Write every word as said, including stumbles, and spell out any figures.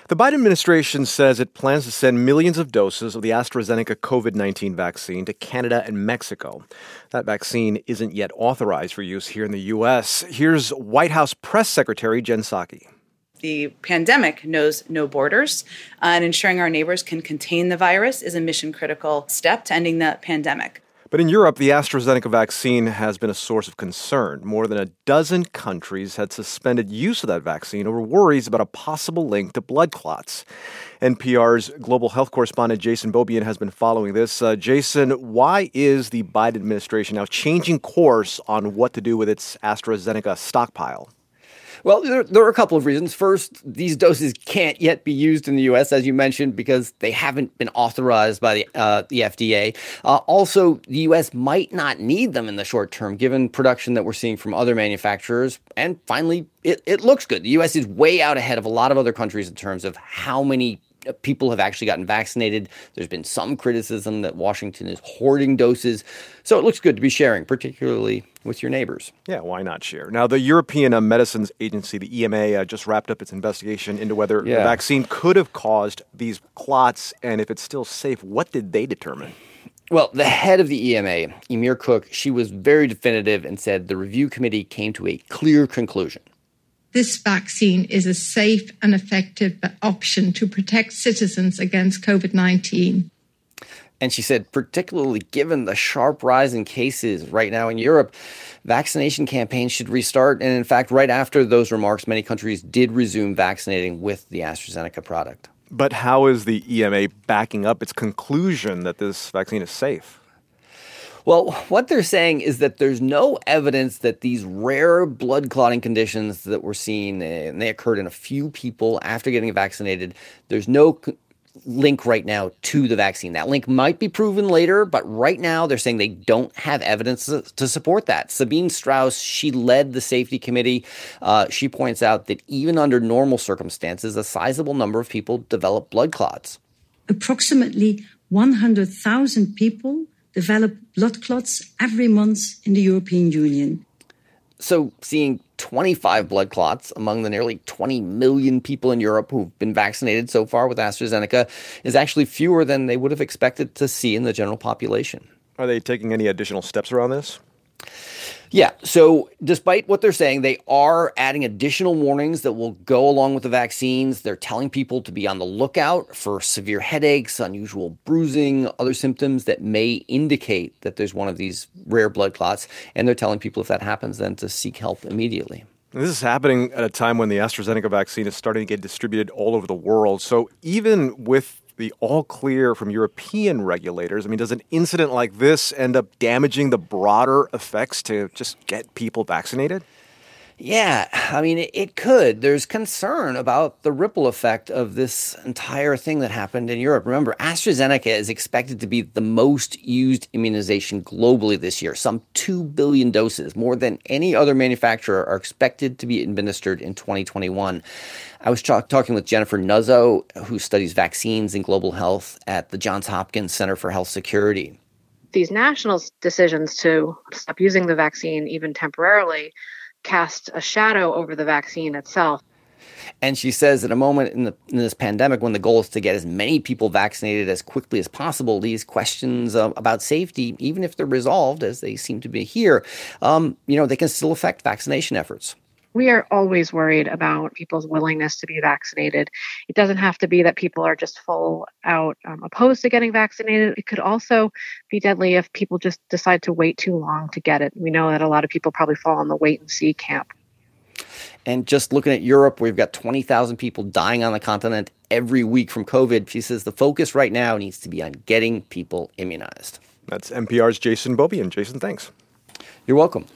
The Biden administration says it plans to send millions of doses of the AstraZeneca COVID nineteen vaccine to Canada and Mexico. That vaccine isn't yet authorized for use here in the U S. Here's White House Press Secretary Jen Psaki. The pandemic knows no borders, uh, and ensuring our neighbors can contain the virus is a mission-critical step to ending the pandemic. But in Europe, the AstraZeneca vaccine has been a source of concern. More than a dozen countries had suspended use of that vaccine over worries about a possible link to blood clots. N P R's global health correspondent Jason Beaubien has been following this. Uh, Jason, why is the Biden administration now changing course on what to do with its AstraZeneca stockpile? Well, there, there are a couple of reasons. First, these doses can't yet be used in the U S, as you mentioned, because they haven't been authorized by the, uh, the F D A. Uh, also, the U S might not need them in the short term, given production that we're seeing from other manufacturers. And finally, it, it looks good. The U S is way out ahead of a lot of other countries in terms of how many people have actually gotten vaccinated. There's been some criticism that Washington is hoarding doses. So it looks good to be sharing, particularly with your neighbors. Yeah, why not share? Now, the European uh, Medicines Agency, the E M A, uh, just wrapped up its investigation into whether yeah. the vaccine could have caused these clots, and if it's still safe. What did they determine? Well, the head of the E M A, Emir Cook, she was very definitive and said the review committee came to a clear conclusion. This vaccine is a safe and effective option to protect citizens against COVID nineteen. And she said, particularly given the sharp rise in cases right now in Europe, vaccination campaigns should restart. And in fact, right after those remarks, many countries did resume vaccinating with the AstraZeneca product. But how is the E M A backing up its conclusion that this vaccine is safe? Well, what they're saying is that there's no evidence that these rare blood clotting conditions that we're seeing, and they occurred in a few people after getting vaccinated, there's no link right now to the vaccine. That link might be proven later, but right now they're saying they don't have evidence to, to support that. Sabine Strauss, she led the safety committee. Uh, she points out that even under normal circumstances, a sizable number of people develop blood clots. Approximately one hundred thousand people develop blood clots every month in the European Union. So seeing twenty-five blood clots among the nearly twenty million people in Europe who've been vaccinated so far with AstraZeneca is actually fewer than they would have expected to see in the general population. Are they taking any additional steps around this? Yeah. So despite what they're saying, they are adding additional warnings that will go along with the vaccines. They're telling people to be on the lookout for severe headaches, unusual bruising, other symptoms that may indicate that there's one of these rare blood clots. And they're telling people if that happens, then to seek help immediately. This is happening at a time when the AstraZeneca vaccine is starting to get distributed all over the world. So even with the all clear from European regulators, I mean, does an incident like this end up damaging the broader effects to just get people vaccinated? Yeah, I mean, it, it could. There's concern about the ripple effect of this entire thing that happened in Europe. Remember, AstraZeneca is expected to be the most used immunization globally this year. Some two billion doses, more than any other manufacturer, are expected to be administered in twenty twenty-one. I was talk- talking with Jennifer Nuzzo, who studies vaccines and global health at the Johns Hopkins Center for Health Security. These national decisions to stop using the vaccine, even temporarily, cast a shadow over the vaccine itself. And she says at a moment in, the, in this pandemic when the goal is to get as many people vaccinated as quickly as possible, these questions uh, about safety, even if they're resolved, as they seem to be here, um, you know, they can still affect vaccination efforts. We are always worried about people's willingness to be vaccinated. It doesn't have to be that people are just full out um, opposed to getting vaccinated. It could also be deadly if people just decide to wait too long to get it. We know that a lot of people probably fall in the wait and see camp. And just looking at Europe, we've got twenty thousand people dying on the continent every week from COVID. She says the focus right now needs to be on getting people immunized. That's N P R's Jason Beaubien. Jason, thanks. You're welcome.